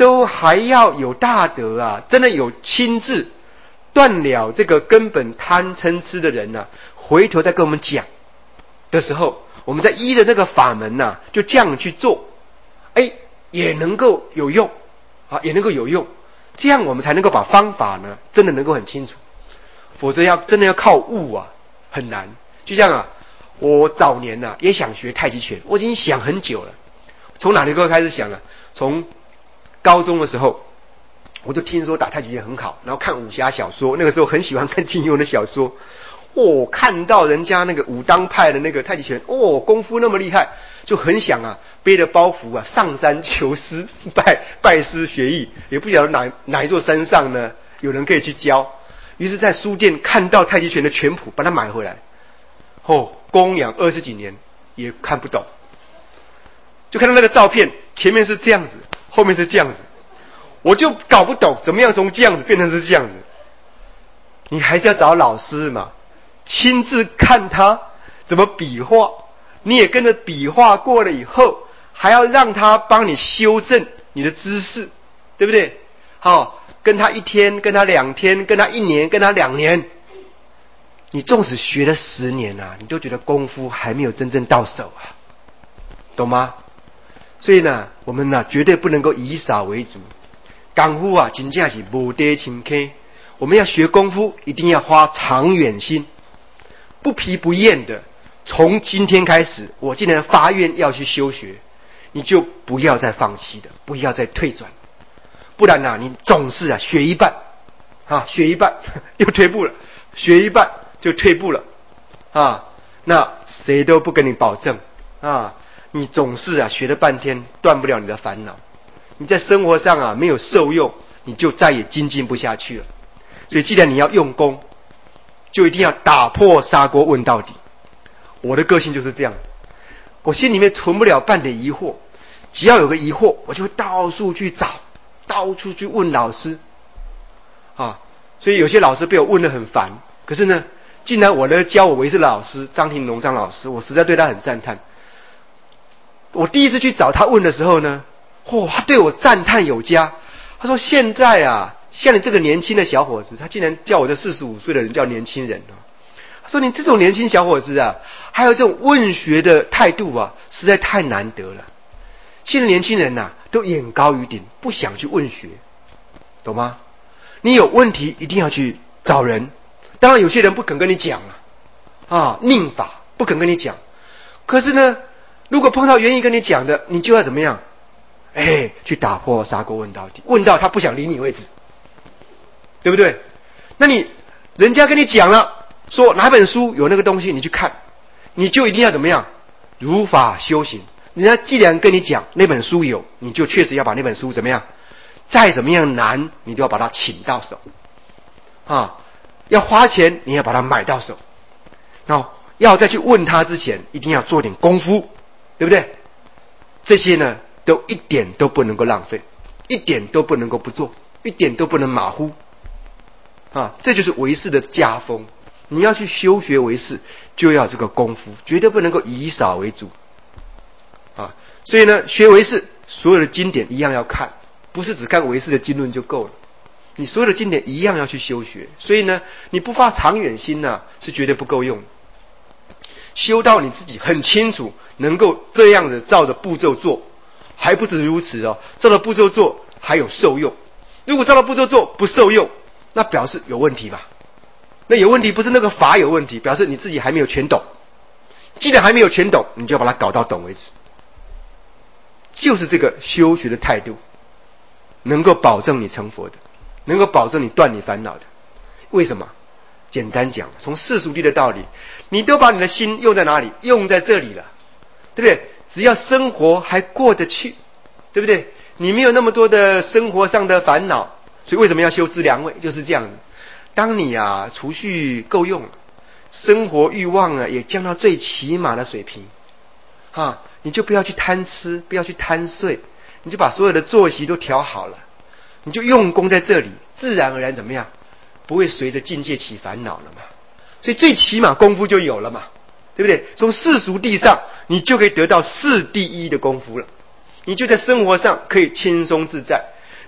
都还要有大德啊，真的有亲自断了这个根本贪嗔痴的人啊，回头再跟我们讲的时候，我们在依的那个法门啊，就这样去做，哎，也能够有用啊，也能够有用，这样我们才能够把方法呢，真的能够很清楚，否则要真的要靠悟啊，很难。就像啊，我早年呢、啊、也想学太极拳，我已经想很久了。从哪里开始想啊？从高中的时候，我就听说打太极拳很好，然后看武侠小说，那个时候很喜欢看金庸的小说。哦，看到人家那个武当派的那个太极拳，哦，功夫那么厉害，就很想啊，背着包袱啊，上山求师，拜拜师学艺。也不晓得哪哪一座山上呢，有人可以去教。于是，在书店看到太极拳的拳谱，把它买回来。哦，供养二十几年也看不懂，就看到那个照片，前面是这样子，后面是这样子，我就搞不懂怎么样从这样子变成是这样子。你还是要找老师嘛，亲自看他怎么比划，你也跟着比划过了以后，还要让他帮你修正你的姿势，对不对？好，跟他一天，跟他两天，跟他一年，跟他两年，你纵使学了十年啊，你都觉得功夫还没有真正到手啊，懂吗？所以呢，我们呢绝对不能够以少为主。功夫啊，真正是无地轻轻。我们要学功夫，一定要花长远心，不疲不厌的。从今天开始，我既然发愿要去修学，你就不要再放弃的，不要再退转，不然啊，你总是啊学一半，啊学一半又退步了，学一半就退步了，啊，那谁都不跟你保证啊，你总是啊学了半天断不了你的烦恼，你在生活上啊没有受用，你就再也精进不下去了。所以既然你要用功，就一定要打破砂锅问到底。我的个性就是这样，我心里面存不了半点疑惑，只要有个疑惑，我就会到处去找，到处去问老师啊。所以有些老师被我问得很烦，可是呢，既然我呢教我为师的老师张廷龙张老师，我实在对他很赞叹。我第一次去找他问的时候呢，嚯、哦，他对我赞叹有加。他说：“现在啊，像你这个年轻的小伙子，他竟然叫我这四十五岁的人叫年轻人哦。他说你这种年轻小伙子啊，还有这种问学的态度啊，实在太难得了。现在年轻人呐、啊，都眼高于顶，不想去问学，懂吗？你有问题一定要去找人。当然有些人不肯跟你讲了啊，宁法不肯跟你讲。可是呢，如果碰到愿意跟你讲的，你就要怎么样？哎，去打破砂锅问到底，问到他不想理你为止，对不对？那你人家跟你讲了，说哪本书有那个东西，你去看，你就一定要怎么样？如法修行。人家既然跟你讲那本书有，你就确实要把那本书怎么样？再怎么样难，你都要把它请到手啊！要花钱，你要把它买到手。然后要再去问他之前，一定要做点功夫，对不对？这些呢，都一点都不能够浪费，一点都不能够不做，一点都不能马虎啊！这就是唯识的家风。你要去修学唯识，就要这个功夫，绝对不能够以少为主啊！所以呢，学唯识，所有的经典一样要看，不是只看唯识的经论就够了。你所有的经典一样要去修学，所以呢，你不发长远心呢、啊，是绝对不够用的。修到你自己很清楚，能够这样子照着步骤做，还不止如此哦，照着步骤做还有受用。如果照着步骤做不受用，那表示有问题吧？那有问题不是那个法有问题，表示你自己还没有全懂。既然还没有全懂，你就要把它搞到懂为止。就是这个修学的态度，能够保证你成佛的，能够保证你断你烦恼的。为什么？简单讲，从世俗谛的道理，你都把你的心用在哪里？用在这里了，对不对？只要生活还过得去，对不对？你没有那么多的生活上的烦恼，所以为什么要修资粮位？就是这样子。当你啊储蓄够用了，生活欲望啊也降到最起码的水平啊，你就不要去贪吃，不要去贪睡，你就把所有的作息都调好了，你就用功在这里，自然而然怎么样？不会随着境界起烦恼了嘛？所以最起码功夫就有了嘛，对不对？从世俗谛上，你就可以得到世第一的功夫了，你就在生活上可以轻松自在。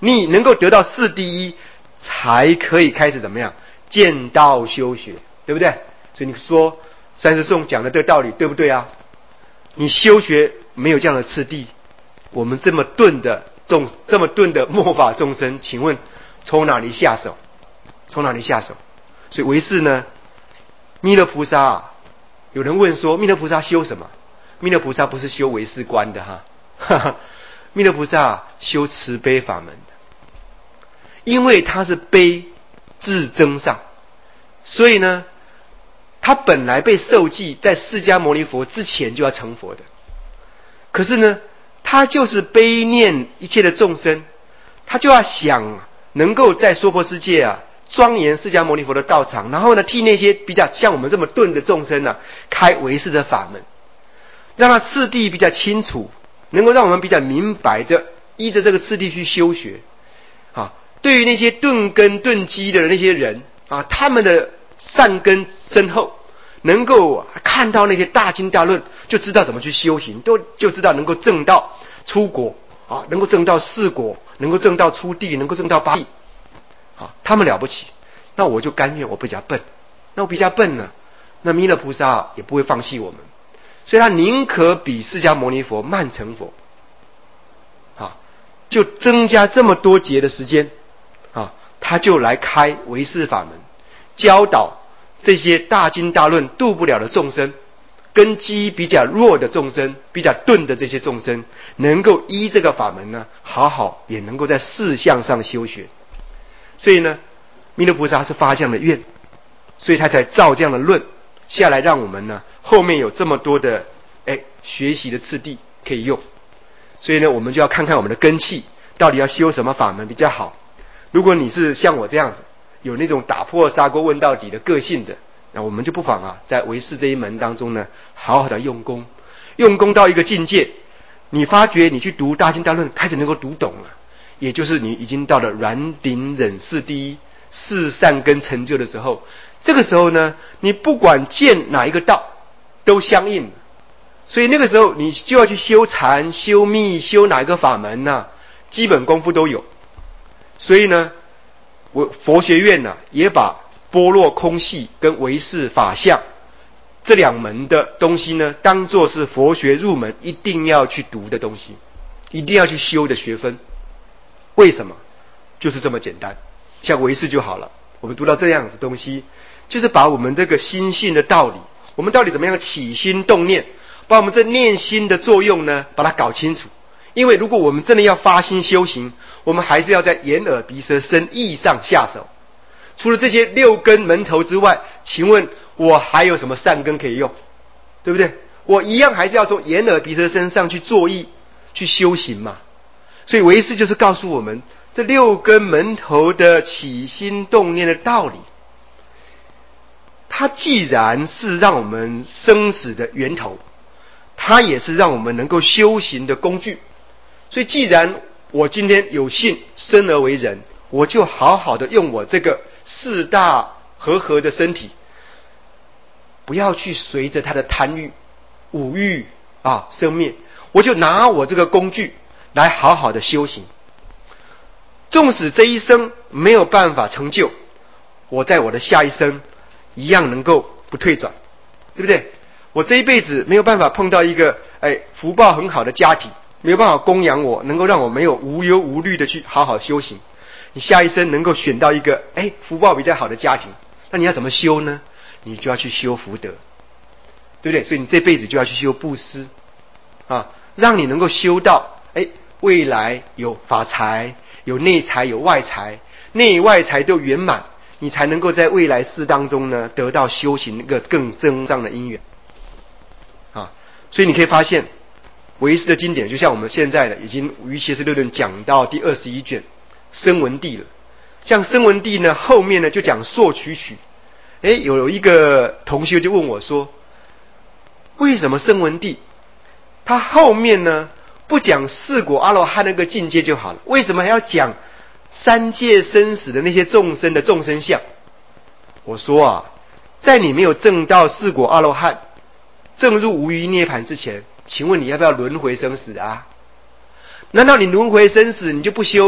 你能够得到四第一，才可以开始怎么样见道修学，对不对？所以你说三师颂讲的这个道理对不对啊？你修学没有这样的次第，我们这么钝的众这么钝的末法众生，请问从哪里下手？从哪里下手？所以唯识呢，弥勒菩萨啊，有人问说弥勒菩萨修什么？弥勒菩萨不是修唯识观的哈，哈哈，弥勒菩萨、啊、修慈悲法门的，因为他是悲自增上，所以呢，他本来被受记在释迦牟尼佛之前就要成佛的，可是呢，他就是悲念一切的众生，他就要想能够在娑婆世界啊庄严释迦牟尼佛的道场，然后呢，替那些比较像我们这么钝的众生啊，开唯识的法门，让他次第比较清楚，能够让我们比较明白的依着这个次第去修学。啊，对于那些钝根钝基的那些人啊，他们的善根深厚，能够看到那些大经大论，就知道怎么去修行，都就知道能够证道出国啊，能够证到四国，能够证到出地，能够证到八地。啊，他们了不起，那我就甘愿我比较笨，那我比较笨呢，那弥勒菩萨也不会放弃我们，所以他宁可比释迦牟尼佛慢成佛，啊，就增加这么多节的时间，啊，他就来开唯识法门，教导这些大经大论度不了的众生，根基比较弱的众生，比较钝的这些众生，能够依这个法门呢，好好也能够在事相上修学。所以呢，弥勒菩萨是发这样的愿，所以他才造这样的论下来，让我们呢后面有这么多的哎学习的次第可以用。所以呢，我们就要看看我们的根器到底要修什么法门比较好。如果你是像我这样子有那种打破砂锅问到底的个性的，那我们就不妨啊在唯识这一门当中呢，好好的用功，用功到一个境界，你发觉你去读大经大论开始能够读懂了，也就是你已经到了软顶忍四第一四善根成就的时候，这个时候呢，你不管见哪一个道都相应，所以那个时候你就要去修禅修密修哪一个法门呢、啊、基本功夫都有。所以呢，我佛学院呢、啊、也把般若空系跟唯识法相这两门的东西呢，当作是佛学入门一定要去读的东西，一定要去修的学分。为什么？就是这么简单，像唯识就好了。我们读到这样子东西，就是把我们这个心性的道理，我们到底怎么样起心动念，把我们这念心的作用呢，把它搞清楚。因为如果我们真的要发心修行，我们还是要在眼耳鼻舌身意上下手。除了这些六根门头之外，请问我还有什么善根可以用？对不对？我一样还是要从眼耳鼻舌身上去作意，去修行嘛。所以唯识就是告诉我们这六根门头的起心动念的道理，它既然是让我们生死的源头，它也是让我们能够修行的工具。所以既然我今天有幸生而为人，我就好好的用我这个四大和合的身体，不要去随着他的贪欲五欲啊生灭，我就拿我这个工具来好好的修行。纵使这一生没有办法成就，我在我的下一生一样能够不退转，对不对？我这一辈子没有办法碰到一个哎福报很好的家庭，没有办法供养我，能够让我没有无忧无虑的去好好修行。你下一生能够选到一个哎福报比较好的家庭，那你要怎么修呢？你就要去修福德，对不对？所以你这辈子就要去修布施啊，让你能够修到哎未来有法财，有内财，有外财，内外财都圆满，你才能够在未来世当中呢得到修行一个更增上的因缘啊。所以你可以发现唯识的经典，就像我们现在的已经《瑜伽师六论》讲到第二十一卷声闻地了。像声闻地呢，后面呢就讲烁取曲。诶，有一个同学就问我说，为什么声闻地他后面呢不讲四果阿罗汉那个境界就好了，为什么还要讲三界生死的那些众生的众生相？我说啊，在你没有证到四果阿罗汉，证入无余涅盘之前，请问你要不要轮回生死啊？难道你轮回生死你就不修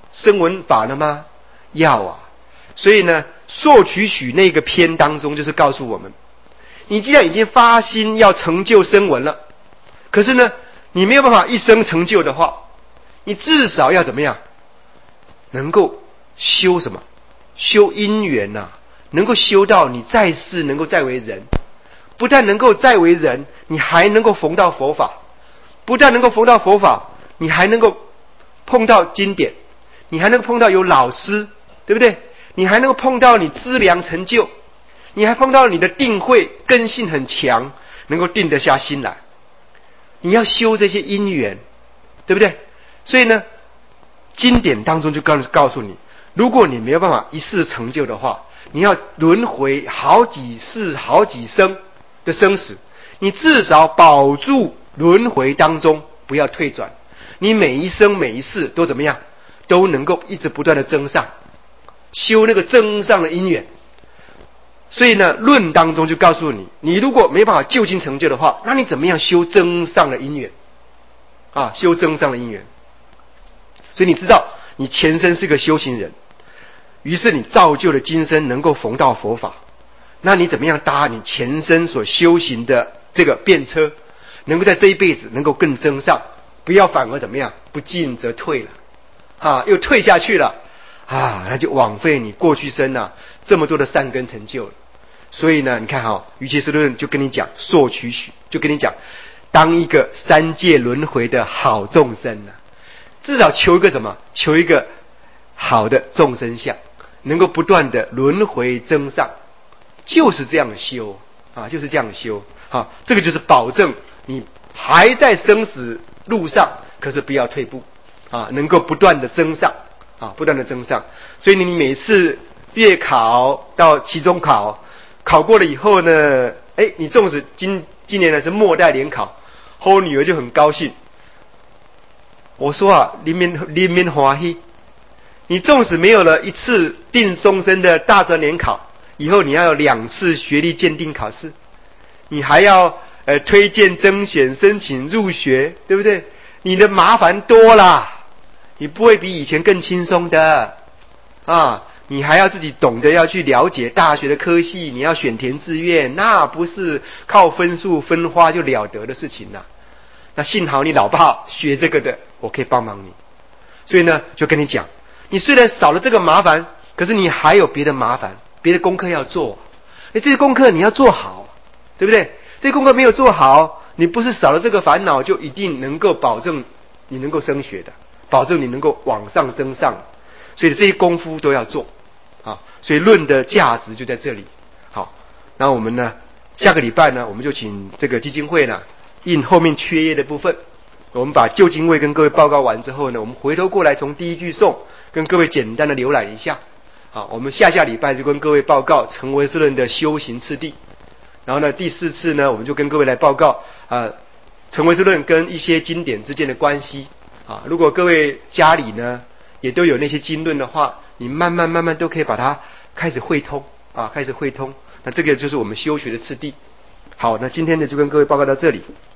声闻法了吗？要啊。所以呢，受取许那个篇当中就是告诉我们，你既然已经发心要成就声闻了，可是呢，你没有办法一生成就的话，你至少要怎么样？能够修什么？修因缘呐、啊，能够修到你在世能够再为人，不但能够再为人，你还能够逢到佛法，不但能够逢到佛法，你还能够碰到经典，你还能够碰到有老师，对不对？你还能够碰到你资粮成就，你还碰到你的定慧根性很强，能够定得下心来。你要修这些因缘，对不对？所以呢，经典当中就告告诉你，如果你没有办法一世成就的话，你要轮回好几世好几生的生死，你至少保住轮回当中不要退转，你每一生每一世都怎么样，都能够一直不断的增上，修那个增上的因缘。所以呢，论当中就告诉你，你如果没办法就近成就的话，那你怎么样修增上的因缘啊？修增上的因缘。所以你知道你前身是个修行人，于是你造就了今生能够逢到佛法，那你怎么样搭你前身所修行的这个便车，能够在这一辈子能够更增上，不要反而怎么样，不进则退了啊，又退下去了啊，那就枉费你过去生啊这么多的善根成就了。所以呢，你看哈、哦，瑜伽师论就跟你讲，受取许就跟你讲，当一个三界轮回的好众生呢、啊，至少求一个什么？求一个好的众生相，能够不断的轮回增上，就是这样修啊，就是这样修啊，这个就是保证你还在生死路上，可是不要退步啊，能够不断的增上啊，不断的增上。所以你每次月考到期中考，考过了以后呢，哎，你纵使今今年呢是末代联考，我女儿就很高兴。我说啊，临免临免欢喜。你纵使没有了一次定终身的大专联考，以后你要有两次学历鉴定考试，你还要呃推荐甄选申请入学，对不对？你的麻烦多啦，你不会比以前更轻松的啊！你还要自己懂得要去了解大学的科系，你要选填志愿，那不是靠分数分花就了得的事情啦。那幸好你老爸学这个的，我可以帮忙你。所以呢，就跟你讲，你虽然少了这个麻烦，可是你还有别的麻烦，别的功课要做。你这些功课你要做好，对不对？这些功课没有做好，你不是少了这个烦恼，就一定能够保证你能够升学的，保证你能够往上增上。所以这些功夫都要做啊。所以论的价值就在这里。好，那我们呢，下个礼拜呢，我们就请这个基金会呢，印后面缺页的部分，我们把旧经位跟各位报告完之后呢，我们回头过来从第一句诵跟各位简单的浏览一下。好，我们下下礼拜就跟各位报告成唯识论的修行次第。然后呢，第四次呢，我们就跟各位来报告啊，成唯识论跟一些经典之间的关系啊。如果各位家里呢也都有那些经论的话，你慢慢慢慢都可以把它开始汇通啊，开始汇通。那这个就是我们修学的次第。好，那今天呢就跟各位报告到这里。